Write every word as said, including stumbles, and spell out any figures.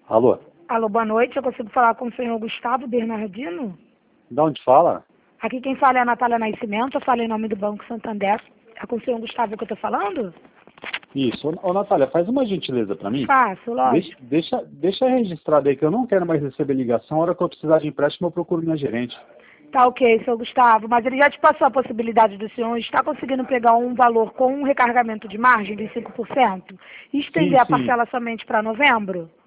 Alô? Alô, boa noite. Eu consigo falar com o senhor Gustavo Bernardino? De onde fala? Aqui quem fala é a Natália Nascimento. Eu falo em nome do Banco Santander. É com o senhor Gustavo que eu estou falando? Isso. Ô, ô Natália, faz uma gentileza para mim. Faço, lógico. Deixa, deixa, deixa registrado aí que eu não quero mais receber ligação. A hora que eu precisar de empréstimo, eu procuro minha gerente. Tá ok, senhor Gustavo. Mas ele já te passou a possibilidade do senhor estar conseguindo pegar um valor com um recarregamento de margem de cinco por cento e estender Sim, a sim. parcela somente para novembro?